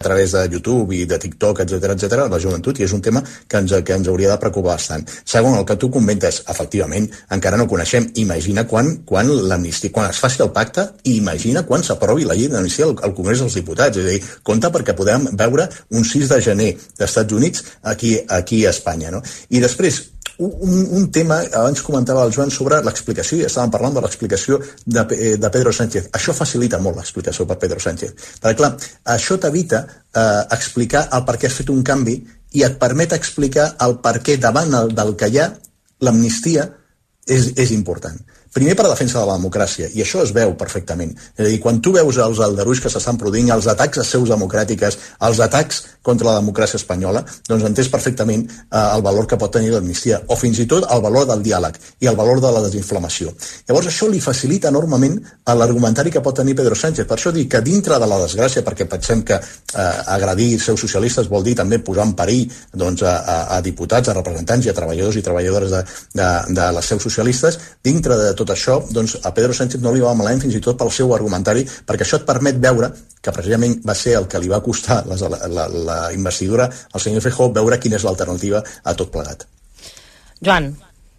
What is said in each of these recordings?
través de YouTube i de TikTok, etc., la joventut, i és un tema que ens hauria de preocupar bastant. Segon, el que tu comentes, efectivament, encara no coneixem. Imagina quan l'amnistia, quan es faci el pacte, i imagina quan s'aprovi la llei d'amnistia al Congrés dels Diputats. És a dir, compte perquè podem veure un 6 de gener d'Estats Units aquí a Espanya, no? I després, un tema, abans comentava el Joan sobre l'explicació, i estàvem parlant de l'explicació de Pedro Sánchez. Això facilita molt l'explicació per Pedro Sánchez. Perquè, clar, això t'evita explicar el per què has fet un canvi i et permet explicar el per què davant del que hi ha l'amnistia és important. Primer per la defensa de la democràcia, i això es veu perfectament. És a dir, quan tu veus els aldarulls que s'estan produint, els atacs a seus democràtiques, els atacs contra la democràcia espanyola, doncs entens perfectament el valor que pot tenir l'amnistia, o fins i tot el valor del diàleg i el valor de la desinflamació. Llavors això li facilita enormement l'argumentari que pot tenir Pedro Sánchez. Per això dic que dintre de la desgràcia, perquè pensem que agredir seus socialistes vol dir també posar en perill a diputats, a representants i a treballadors i treballadores de les seus socialistes, dintre de tot això, doncs a Pedro Sánchez no li va malament fins i tot pel seu argumentari, perquè això et permet veure que precisament va ser el que li va costar la investidura al senyor Feijóo, veure quina és l'alternativa a tot plegat. Joan.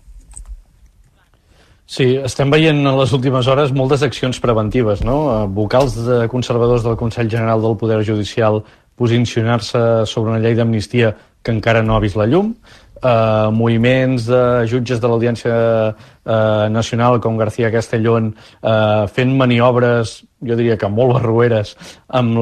Sí, estem veient en les últimes hores moltes accions preventives, no? Vocals de conservadors del Consell General del Poder Judicial posicionar-se sobre una llei d'amnistia que encara no ha vist la llum, moviments de jutges de l'Audiència Nacional com García Castellón fent maniobres, jo diria que molt barroeres, amb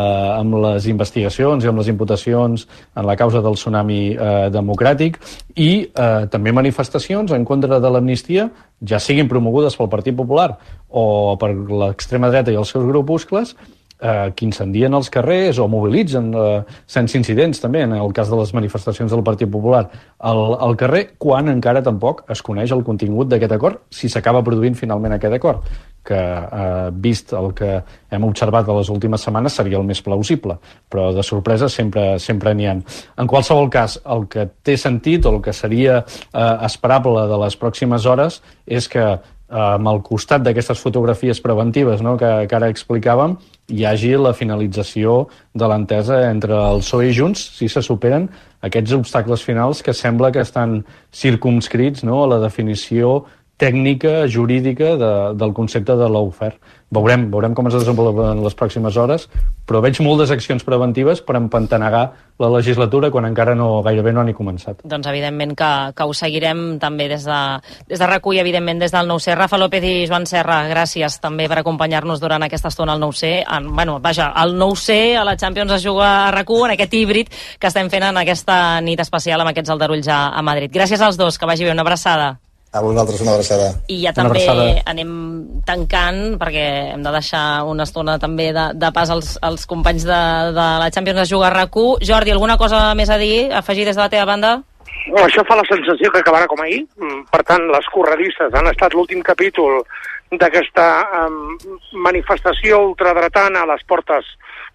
les investigacions i amb les imputacions en la causa del tsunami democràtic, i també manifestacions en contra de l'amnistia, ja siguin promogudes pel Partit Popular o per l'extrema dreta i els seus grupuscles, que incendien els carrers o mobilitzen sense incidents també, en el cas de les manifestacions del Partit Popular al carrer, quan encara tampoc es coneix el contingut d'aquest acord, si s'acaba produint finalment aquest acord, que vist el que hem observat de les últimes setmanes seria el més plausible, però de sorpresa sempre n'hi ha. En qualsevol cas, el que té sentit o el que seria esperable de les pròximes hores és que amb el costat d'aquestes fotografies preventives, no, que ara explicàvem, hi hagi la finalització de l'entesa entre el PSOE i Junts, si se superen aquests obstacles finals que sembla que estan circumscrits, no, a la definició tècnica, jurídica del concepte de lawfare. Veurem com es desenvolupen en les pròximes hores, però veig moltes accions preventives per empantanegar la legislatura quan encara gairebé no ha ni començat. Doncs evidentment que ho seguirem també des de RAC1 i evidentment des del 9C. Rafa López i Joan Serra, gràcies també per acompanyar-nos durant aquesta estona al 9C. Al 9C, a la Champions es juga a RAC1, en aquest híbrid que estem fent en aquesta nit especial amb aquests aldarulls a Madrid. Gràcies als dos, que vagi bé, una abraçada. A vosaltres una abraçada. I ja també anem tancant, perquè hem de deixar una estona també de pas als companys de la Champions es juga a RAC1. Jordi, alguna cosa més a dir, afegir des de la teva banda? Això fa la sensació que acabarà com ahir. Per tant, les corredistes han estat l'últim capítol d'aquesta manifestació ultradretana a les portes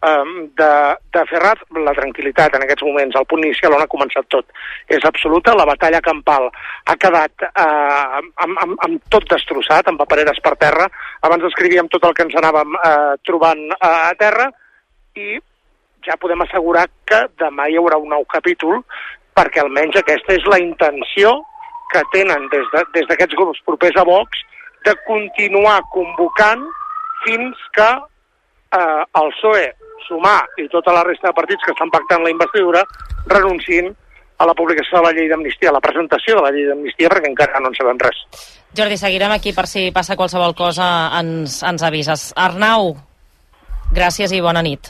de Ferraz. La tranquil·litat en aquests moments, al punt inicial on ha començat tot, és absoluta. La batalla campal ha quedat amb tot destrossat, amb papereres per terra. Abans descrivíem tot el que ens anàvem trobant a terra, i ja podem assegurar que demà hi haurà un nou capítol, perquè almenys aquesta és la intenció que tenen des d'aquests grups propers a Vox de continuar convocant fins que el PSOE, Sumar i tota la resta de partits que estan pactant la investidura renunciïn a la publicació de la llei d'amnistia, a la presentació de la llei d'amnistia, perquè encara no en sabem res. Jordi, seguirem aquí per si passa qualsevol cosa, ens avises. Arnau, gràcies i bona nit.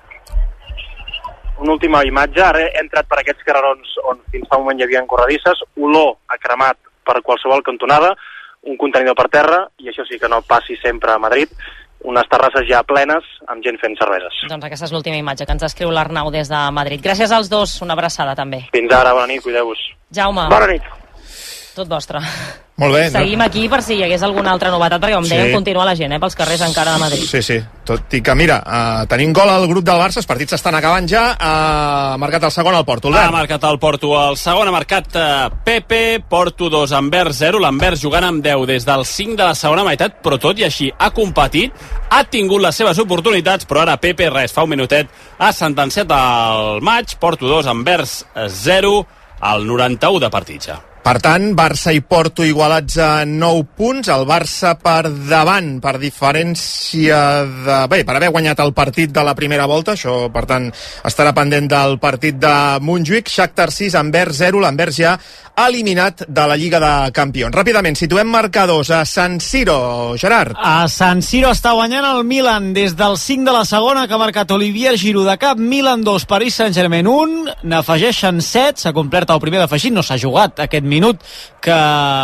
Una última imatge, ara he entrat per aquests carrerons on fins fa un moment hi havia corredisses, olor a cremat per qualsevol cantonada, un contenidor per terra, i això sí que no passi sempre a Madrid, unes terrasses ja plenes amb gent fent cerveses. Doncs aquesta és l'última imatge que ens escriu l'Arnau des de Madrid. Gràcies als dos, una abraçada també. Fins ara, bona nit, cuideu-vos. Jaume. Bona nit. Tot vostre. Molt bé. Seguim aquí per si hi hagués alguna altra novetat, perquè com deien, continua la gent pels carrers encara de Madrid. Sí. Tot i que, mira, tenim gol al grup del Barça, els partits s'estan acabant ja. Ha marcat el segon al Porto. Ha marcat el Porto el segon, ha marcat Pepe, Porto 2, Anvers 0, l'Anvers jugant amb 10 des del 5 de la segona meitat, però tot i així ha competit, ha tingut les seves oportunitats, però ara Pepe, res, fa un minutet, ha sentenciat el maig, Porto 2, Anvers 0, al 91 de partit ja. Per tant, Barça i Porto igualats a 9 punts, el Barça per davant per diferència de... Bé, per haver guanyat el partit de la primera volta, això, per tant, estarà pendent del partit de Montjuïc. Shakhtar 6, Anvers 0, l'Anvers ja eliminat de la Lliga de Campions. Ràpidament, situem marcadors a San Siro, Gerard. A San Siro està guanyant el Milan des del 5 de la segona, que ha marcat Olivier Giroud de cap. Milan 2, Paris Saint-Germain 1, n'afegeixen 7, s'ha complert el primer d'afegit, no s'ha jugat aquest minut que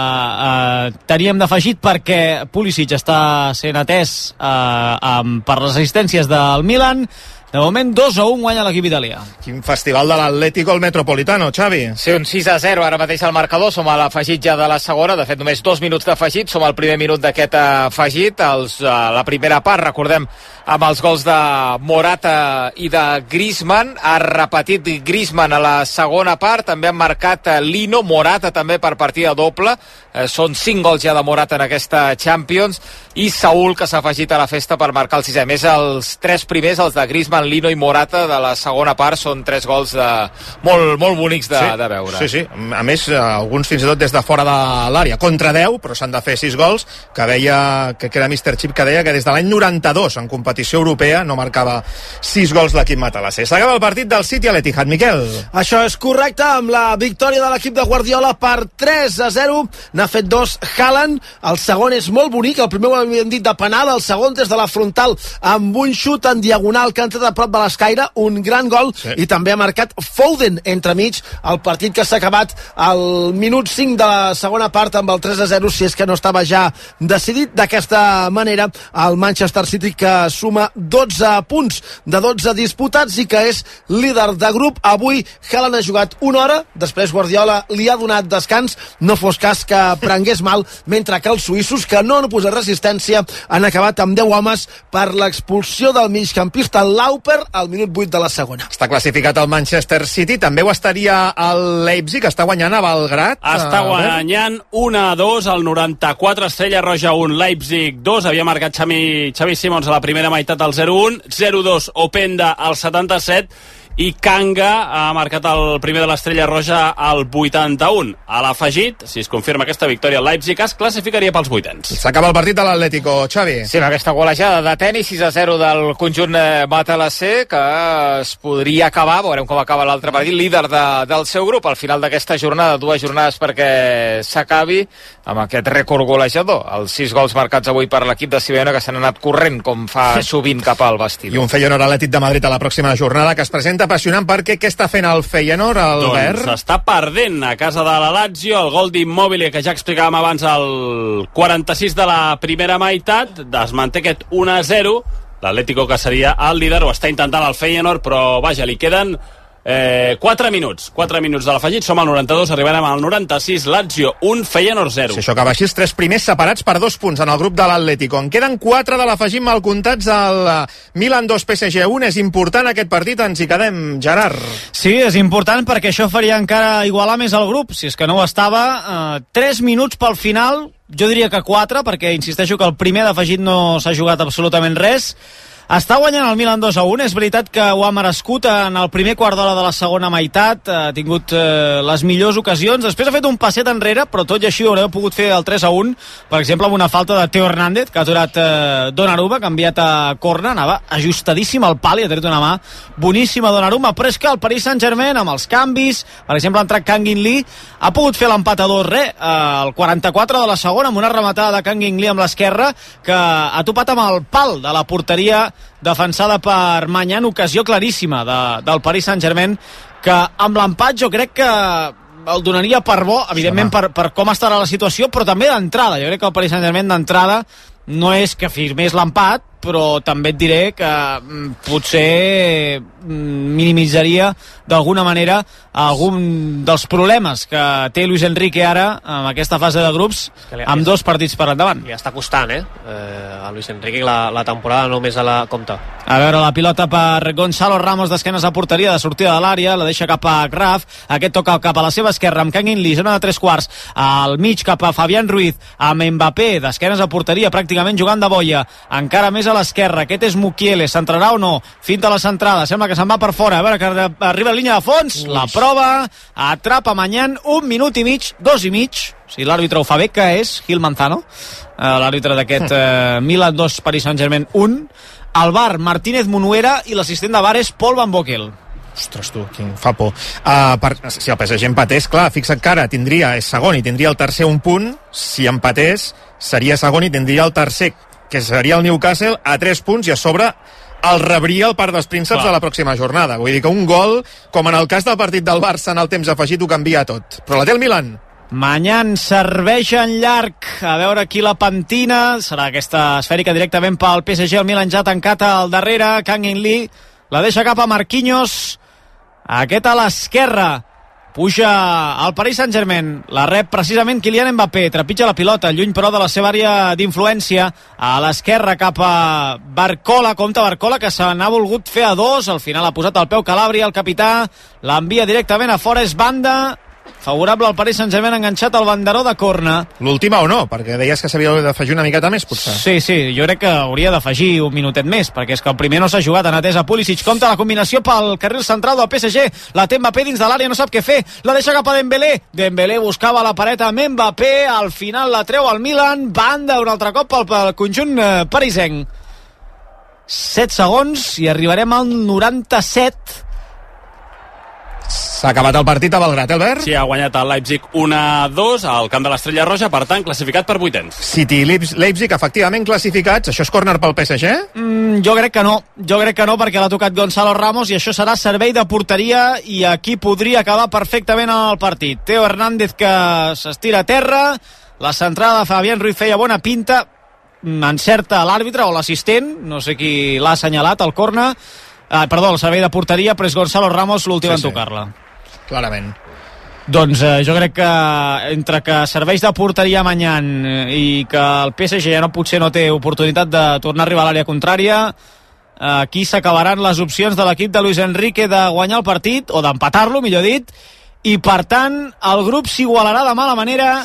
teníem d'afegit perquè Pulisic està sent atès per les assistències del Milan. De moment 2-1 guanya l'equip italià. Quin festival de l'Atlético al Metropolitano, Xavi. Sí, un 6-0 ara mateix al marcador, som a l'afegit ja de la segona, de fet només 2 minuts d'afegit, som al primer minut d'aquest afegit, la primera part, recordem, amb els gols de Morata i de Griezmann, ha repetit Griezmann a la segona part, també han marcat Lino, Morata també per partida doble, són 5 gols ja de Morata en aquesta Champions, i Saúl, que s'ha afegit a la festa per marcar el 6è. Més els 3 primers, els de Griezmann, Lino i Morata, de la segona part, són 3 gols molt bonics de veure. Sí. A més, alguns fins i tot des de fora de l'àrea. Contra 10, però s'han de fer 6 gols, que deia, que era Mr. Chip, que deia que des de l'any 92, en competició europea, no marcava 6 gols l'equip matalasser. S'acaba el partit del City a l'Etihad, Miquel. Això és correcte, amb la victòria de l'equip de Guardiola per 3-0. N'ha fet 2 Haaland. El segon és molt bonic, el primer ho havíem dit de penal, el segon des de la frontal amb un xut en diagonal que ha entrat a prop de l'escaire, un gran gol, i també ha marcat Foden entremig, el partit que s'ha acabat al minut 5 de la segona part amb el 3-0, si és que no estava ja decidit. D'aquesta manera, el Manchester City, que suma 12 punts de 12 disputats i que és líder de grup. Avui Haaland ha jugat 1 hora, després Guardiola li ha donat descans, no fos cas que prengués mal, mentre que els suïssos, que no han posat resistència, han acabat amb 10 homes per l'expulsió del migcampista Lauper al minut 8 de la segona. Està classificat el Manchester City, també ho estaria el Leipzig, està guanyant a Belgrat. Està guanyant 1-2 al 94, Estrella Roja 1, Leipzig 2, havia marcat Xavi Simons a la primera meitat al 0-1, 0-2 Openda al 77, i Kanga ha marcat el primer de l'Estrella Roja al 81. A l'afegit, si es confirma aquesta victòria, el Leipzig es classificaria pels vuitens. S'acaba el partit de l'Atlético, Xavi. Sí, amb aquesta golejada de tenis, 6-0 del conjunt matalasser, que es podria acabar, veurem com acaba l'altre partit, líder del seu grup al final d'aquesta jornada, 2 jornades perquè s'acabi amb aquest rècord golejador. Els 6 gols marcats avui per l'equip de Simeone, que s'han anat corrent, com fa sovint cap al vestidor. I un Feyenoord Atlètic de Madrid a la pròxima jornada, que es presenta apassionant, perquè què està fent el Feyenoord, Albert? Doncs està perdent a casa de la Lazio, el gol d'Immobile, que ja explicàvem abans, el 46 de la primera meitat, desmanté aquest 1-0, l'Atlético, que seria el líder, ho està intentant el Feyenoord, però vaja, li queden 4 minuts de l'afegit, som al 92, arribarem al 96, Lazio 1, Feyenoord 0. Si això acaba així, els 3 primers separats per 2 punts en el grup de l'Atlético. En queden 4 de l'afegit mal comptats, al Milan 2, PSG 1. És important aquest partit, ens hi quedem, Gerard. Sí, és important perquè això faria encara igualar més el grup, si és que no ho estava. 3 minuts pel final, jo diria que 4, perquè insisteixo que el primer d'afegit no s'ha jugat absolutament res. Està guanyant el Milan 2-1, és veritat que ho ha merescut en el primer quart d'hora de la segona meitat, ha tingut les millors ocasions, després ha fet un passet enrere, però tot i així haureu pogut fer el 3-1, per exemple amb una falta de Theo Hernández, que ha aturat Donnarumma, que ha enviat a córner, anava ajustadíssim al pal i ha tret una mà boníssima Donnarumma, però és que el Paris Saint-Germain, amb els canvis, per exemple ha entrat Kang In Lee, ha pogut fer l'empat a 2, al 44 de la segona, amb una rematada de Kang In Lee amb l'esquerra, que ha topat amb el pal de la porteria defensada per Maignan, ocasió claríssima del Paris Saint-Germain, que amb l'empat jo crec que el donaria per bo, evidentment per com estarà la situació, però també d'entrada. Jo crec que el Paris Saint-Germain d'entrada no és que firmés l'empat, però també et diré que potser minimitzaria d'alguna manera algun dels problemes que té Luis Enrique ara en aquesta fase de grups amb 2 partits per endavant. Li està costant, a Luis Enrique la temporada només a la compta. A veure, la pilota per Gonzalo Ramos d'esquenes a porteria, de sortida de l'àrea, la deixa cap a Graf, aquest toca cap a la seva esquerra amb Kang In Lee, zona de 3/4, al mig cap a Fabián Ruiz, amb Mbappé d'esquenes a porteria, pràcticament jugant de boia, encara més a l'esquerra, aquest és Mukiele, s'entrarà o no? Finta la centrada, sembla que se'n va per fora, a veure que arriba a línia de fons, la prova, atrapa Mañán, 1 minut i mig, 2 i mig, si l'àrbitre ho fa bé, que és Gil Manzano, l'àrbitre d'aquest Milan 2, Paris Saint-Germain 1, al VAR Martínez Munuera i l'assistent de VAR és Paul Van Bokel. Ostres, tu, quin fa por. Si el PSG empatés, clar, fixa't que ara és segon i tindria el tercer un punt. Si empatés, seria segon i tindria el tercer, que seria el Newcastle, a 3 punts, i a sobre el rebria el Parc dels Prínceps a la pròxima jornada. Vull dir que un gol, com en el cas del partit del Barça en el temps afegit, ho canvia tot. Però la té el Milan. Mañán serveix en llarg, a veure qui la pentina, serà aquesta esfèrica directament pel PSG, el Milan ja tancat al darrere, Kang In Lee la deixa cap a Marquinhos, aquest a l'esquerra, puja al Paris Saint-Germain, la rep precisament Kylian Mbappé, trepitja la pilota, lluny però de la seva àrea d'influència, a l'esquerra cap a Barcola, compte Barcola que se n'ha volgut fer a 2, al final ha posat el peu Calabria, el capità, l'envia directament a fora, és banda, favorable al Paris Saint-Germain, enganxat al banderó de corna. L'última o no? Perquè deies que s'havia d'afegir una miqueta més, potser. Sí, jo crec que hauria d'afegir un minutet més, perquè és que el primer no s'ha jugat, en atesa Pulisic, compta la combinació pel carril central del PSG, la té Mbappé dins de l'àrea, no sap què fer, la deixa cap a Dembélé buscava la paret amb Mbappé, al final la treu al Milan, banda un altre cop pel conjunt parisenc. 7 segons i arribarem al 97. S'ha acabat el partit a Belgrat, Albert? Sí, ha guanyat el Leipzig 1-2 al camp de l'Estrella Roja, per tant, classificat per 8ens. City i Leipzig, efectivament classificats. Això és córner pel PSG? Jo crec que no, perquè l'ha tocat Gonzalo Ramos i això serà servei de porteria i aquí podria acabar perfectament el partit. Teo Hernández que s'estira a terra, la centrada de Fabián Ruiz feia bona pinta, encerta l'àrbitre o l'assistent, no sé qui l'ha assenyalat, el córner, el servei de porteria, però és Gonzalo Ramos l'últim en tocar-la. Clarament. Doncs jo crec que entre que serveix de porteria Mañán i que el PSG potser no té oportunitat de tornar a arribar a l'àrea contrària, aquí s'acabaran les opcions de l'equip de Luis Enrique de guanyar el partit, o d'empatar-lo, millor dit, i per tant el grup s'igualarà de mala manera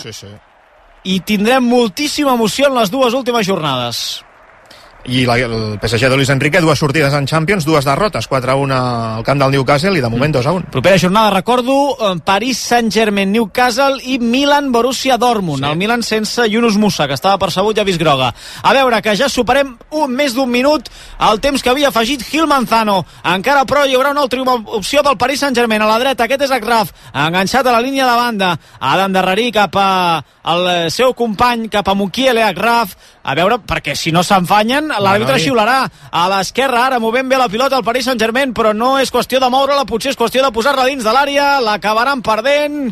i tindrem moltíssima emoció en les 2 últimes jornades. I el PSG de Luis Enrique, 2 sortides en Champions, 2 derrotes, 4-1 al camp del Newcastle i de moment 2-1. Propera jornada, recordo, Paris Saint-Germain, Newcastle i Milan Borussia Dortmund. El Milan sense Yunus Musa, que estava percebut ja vist groga. A veure, que ja superem més d'un minut el temps que havia afegit Gil Manzano. Encara però hi haurà una altra opció del Paris Saint-Germain. A la dreta, aquest és Agraf, enganxat a la línia de banda. Ha d'endarrerir cap al seu company, cap a Mukiele, Agraf. A veure, perquè si no s'enfanyen, l'àrbitre xiularà. A l'esquerra, ara movent bé la pilota al Paris Saint-Germain, però no és qüestió de moure-la, potser és qüestió de posar-la dins de l'àrea, l'acabaran perdent.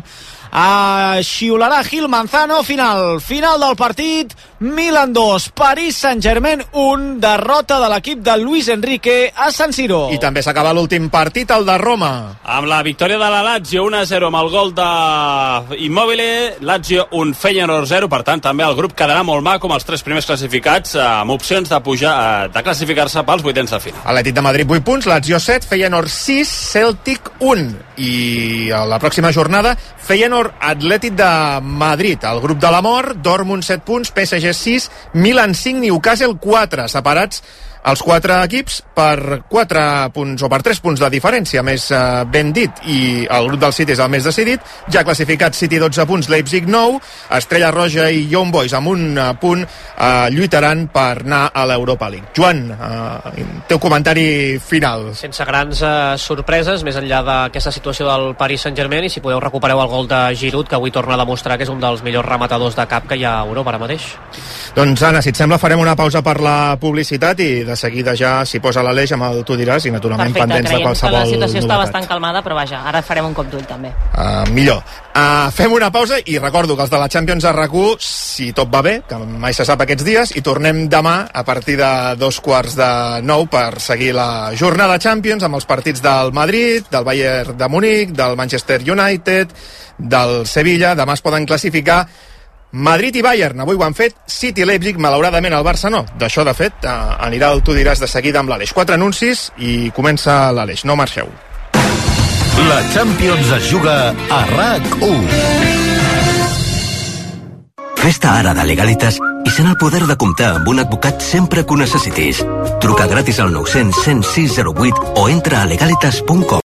Xiularà Gil Manzano, final del partit, Milan 2, Paris Saint-Germain 1, derrota de l'equip de Luis Enrique a San Siro. I també s'acaba l'últim partit, el de Roma. Amb la victòria de la Lazio 1-0 amb el gol de Immobile, Lazio 1, Feyenoord 0, per tant també el grup quedarà molt maco com els 3 primers classificats, amb opcions de pujar, de classificar-se pels 8ens de final. Atlètic de Madrid 8 punts, Lazio 7, Feyenoord 6, Celtic 1. I a la pròxima jornada, Feyenoord Atlètic de Madrid, el grup de la mort, Dortmund 7 punts, PSG 6, Milan 5, Newcastle 4, separats els 4 equips per 4 punts o per 3 punts de diferència, més ben dit, i el grup del City és el més decidit, ja classificat City 12 punts, Leipzig 9, Estrella Roja i Young Boys amb un punt lluitaran per anar a l'Europa League. Joan, teu comentari final. Sense grans sorpreses, més enllà d'aquesta situació del Paris Saint-Germain, i si podeu recupereu el gol de Giroud, que avui torna a demostrar que és un dels millors rematadors de cap que hi ha a Europa ara mateix. Doncs Anna, si et sembla farem una pausa per la publicitat i de seguida ja s'hi posa l'Aleix amb el Tu diràs i naturalment perfecte, pendents de qualsevol que la situació novetat. està bastant calmada, però vaja, ara farem un cop d'ull també. Millor. Fem una pausa i recordo que els de la Champions a RAC1, si tot va bé, que mai se sap aquests dies, i tornem demà a partir de 8:45 per seguir la jornada Champions amb els partits del Madrid, del Bayern de Munic, del Manchester United, del Sevilla. Demà es poden classificar Madrid i Bayern, avui ho han fet. City i Leipzig, malauradament el Barça no. D'això, de fet, anirà el Tu diràs de seguida amb l'Aleix. 4 anuncis i comença l'Aleix. No marxeu. La Champions es juga a RAC1. Fes-te ara de Legalitas i sent el poder de comptar amb un advocat sempre que ho necessitis. Truca gratis al 900 106 08 o entra a legalitas.com.